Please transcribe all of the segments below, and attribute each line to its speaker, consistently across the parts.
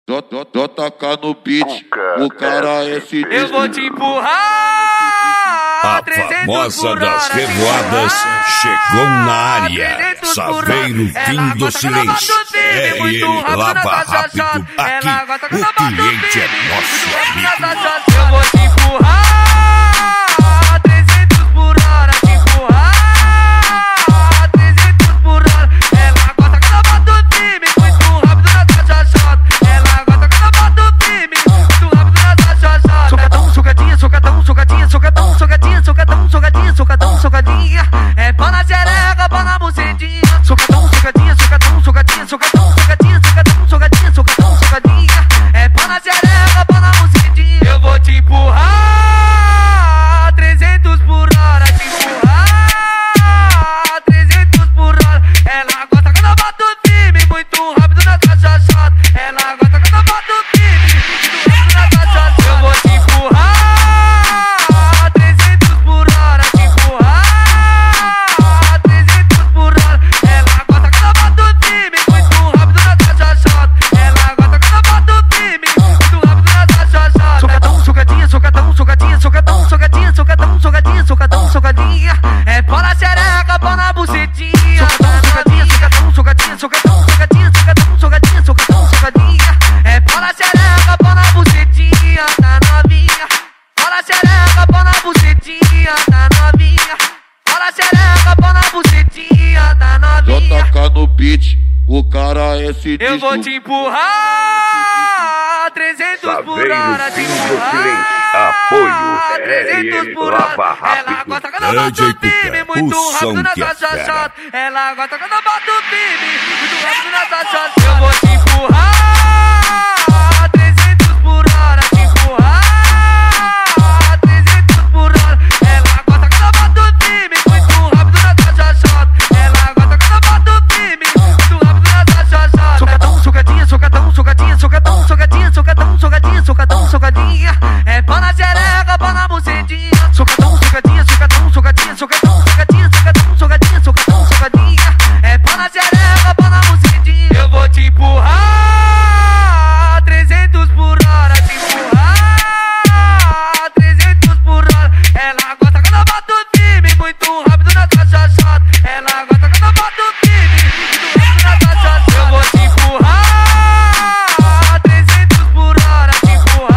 Speaker 1: Toca no beat, o cara é sinistro.
Speaker 2: Eu vou te empurrar.
Speaker 3: A famosa das revoadas chegou na área. Saveiro fim do silêncio. É ele, lava rápido aqui. O cliente é nosso amigo.
Speaker 2: Eu vou te empurrar. 300 por hora, te empurrar. 300 por hora. Ela gosta que eu bato o time muito rápido na taxa chata. Ela gosta que eu bato o time muito rápido na taxa chata. Socadão, socadinha, socadão, socadinha, socadão, socadinha, socadão, socadinha, socadão, socadinha. É pau na xereca, pau na bucetinha. Socadão, socadinha, socadão, socadinha, socadão, socadinha, socadão, socadinha, socadão, socadinha. É pau na xereca, pau na bucetinha. Eu vou te empurrar 300 por hora, te empurrar 300 por hora. Ela gosta quando eu bato o time muito rápido na taxa chata. Ela gosta quando eu bato o time muito rápido na taxa chata. Eu vou te empurrar 300 por hora, te empurrar 300 por hora. Ela gosta quando eu bato o time muito rápido na taxa chata. Ela gosta quando eu bato o time muito rápido na taxa chata. Socadão, socadinha, socadão, socadinha, socadão, socadinha, socadão, socadinha, socadão, socadinha. É pau na xereca, pau na bucetinha. Socadão, socadinha, socadão, socadinha, socadão, socadinha, socadão, socadinha, socadão, socadinha. É pau na xereca, pau na bucetinha da novinha. Pau na xereca, pau na bucetinha da novinha. Pau na xereca, pau na bucetinha da novinha.
Speaker 1: Toca no beat, o cara é sinistro.
Speaker 2: Eu vou te empurrar 300 por hora, te empurrar.
Speaker 3: Apoio,
Speaker 2: 300 por hora. Ela gosta quando eu bato o time muito rápido na taxa chata. Ela gosta quando eu bato o time muito rápido na taxa chata. Eu vou te empurrar 300 por hora, te empurrar 300 por hora. Ela gosta quando eu bato o time muito rápido na taxa chata. Ela gosta quando eu bato o time muito rápido na taxa chata. Socadão, socadinha, socadão, socadinha, socadão, socadinha, socadão, socadinha, socadão, socadinha. É pau na xereca, pau na bucetinha. Socadão, socadinha, socadão, socadinha, socadão, socadinha, socadão, socadinha, socadão, socadinha. É pau na xereca, pau na bucetinha. Eu vou te empurrar 300 por hora, te empurrar 300 por hora. Ela gosta quando eu bato o time muito rápido na taxa chata. Ela gosta quando eu bato o time muito rápido na taxa chata. Eu vou te empurrar 300 por hora, te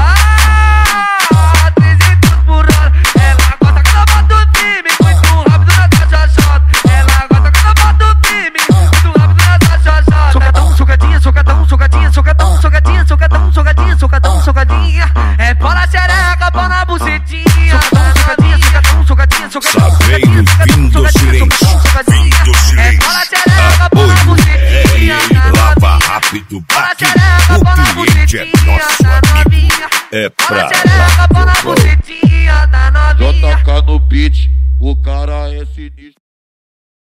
Speaker 2: empurrar 300 por hora. Ela gosta quando eu bato o time muito rápido na taxa chata. Ela gosta quando eu bato o time muito rápido na taxa chata. Socadão, socadinha, socadão, socadinha, socadão, socadinha, socadão, socadinha, socadão, socadinha. É pau na xereca, pau na bucetinha. Socadão, socadinha, socadão, socadinha, socadão,
Speaker 3: Saveiro fim do silêncio. Fim do silêncio. Apoio, é ele, lava rápido aqui. O cliente é nosso amigo. É pra lá.
Speaker 1: Toca no beat, o cara é sinistro.